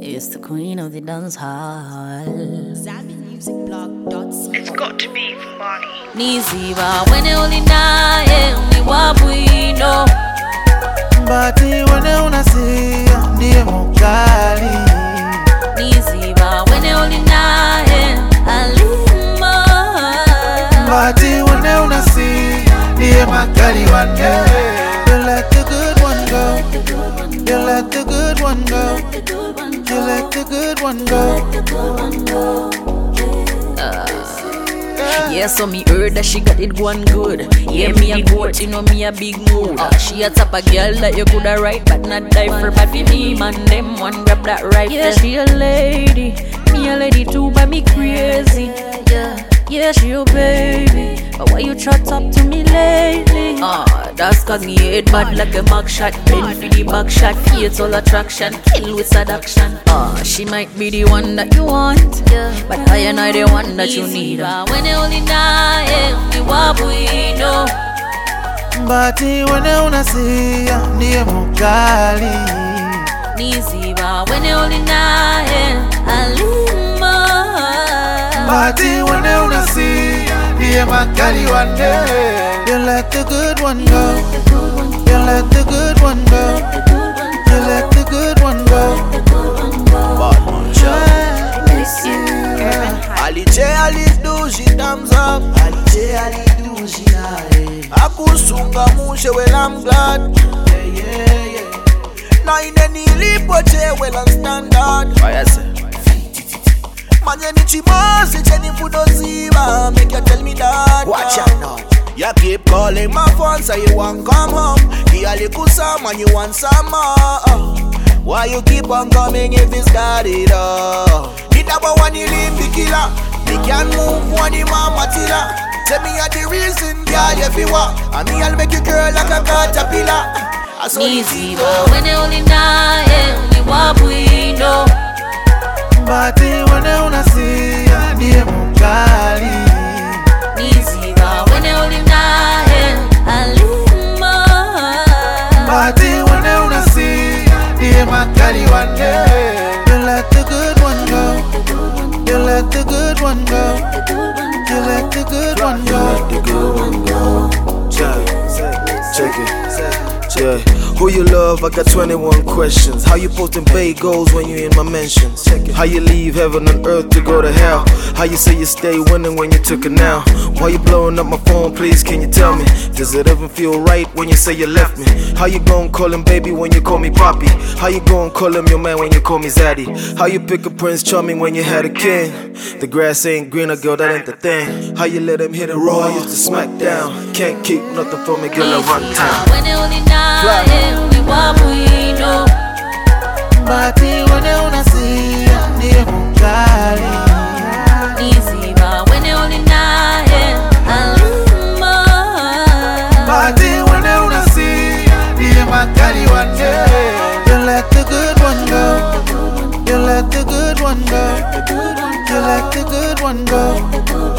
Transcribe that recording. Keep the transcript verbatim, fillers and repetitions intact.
It's the queen of the dance hall. Zambi Music Blog dot co. It's got to be funny. Niziba when only nae only wabu no. Bati wene unasia ndiye mukali. Niziba when only nae alima. Bati wene unasia ndiye makali wande. You let the good one go. You let the good one go. You let the good one go. Yeah, so me heard that she got it going good. Yeah, me a goat, you know me a big mood. Uh, she a type of girl that you coulda write, but not die for. But for me, man, them one grab that right. Yeah, she a lady, me a lady too, but me crazy. Yeah, yeah, she your baby. But why you try talk to me lately? Ah, uh, that's cause me hate bad like a mug shot. Bend for the back shot, fatal attraction, kill with seduction. Ah, uh, she might be the one that you want, yeah, but I and I the one that you need. When you only nae, only wabu no. Bati wene unasia ndiye mukali. Niziba when you only nae alima. Bati wene unasia ndiye makali wande. You let the good one go. You let the good one go. You let the good one go. Bad man, Alice, Alice do she thumbs up. Alice, Alice do she high. Akusunga mushe well I'm glad. Yeah, yeah, yeah. Now in any leap watch well I'm standard. Oh yes sir. Manye ni chimosi cheni fudo ziva. Make you tell me that. Watch out now. You keep calling my phone say you want come home. Kiali kusam and you want some more. Why you keep on coming if it's got it all? It about when you leave the killer. We can move when the mama tiller. Tell me you're the reason, girl, if you want. And me I'll make you girl like a caterpillar. Easy, but when you only nae, only wabu no. Bati wene unasia ndiye mukali. Easy, but when you only nae alima. Bati wene unasia ndiye makali wande. You let the good one go. You let the good one go. You let the good one go. Let the good one go. Check, check it. Yeah. Who you love? I got twenty-one questions. How you posting bay goals when you in my mentions? How you leave heaven on earth to go to hell? How you say you stay winning when you took it now? Why you blowing up my phone? Please, can you tell me? Does it ever feel right when you say you left me? How you gon' call him baby when you call me poppy? How you gon' call him your man when you call me zaddy? How you pick a Prince Charming when you had a king? The grass ain't greener, girl, that ain't the thing. How you let him hit it raw? I used to smack down. Can't keep nothing from me, girl, I run town. When you only nae, only wabu no. Bati wene unasia ndiye mukali. Easy, but when you only nae alima. Bati wene unasia ndiye makali wande. You let the good one go. You let the good one go. You let the good one go.